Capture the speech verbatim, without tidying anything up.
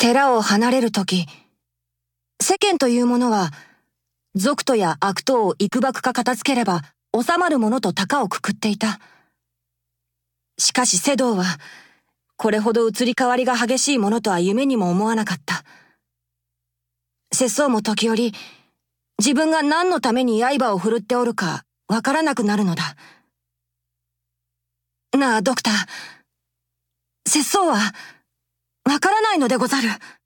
寺を離れるとき、世間というものは、賊徒や悪党を幾ばくか片付ければ収まるものと高をくくっていた。しかし世道は、これほど移り変わりが激しいものとは夢にも思わなかった。節操も時折、自分が何のために刃を振るっておるかわからなくなるのだ。なあ、ドクター。節操は、わからないのでござる。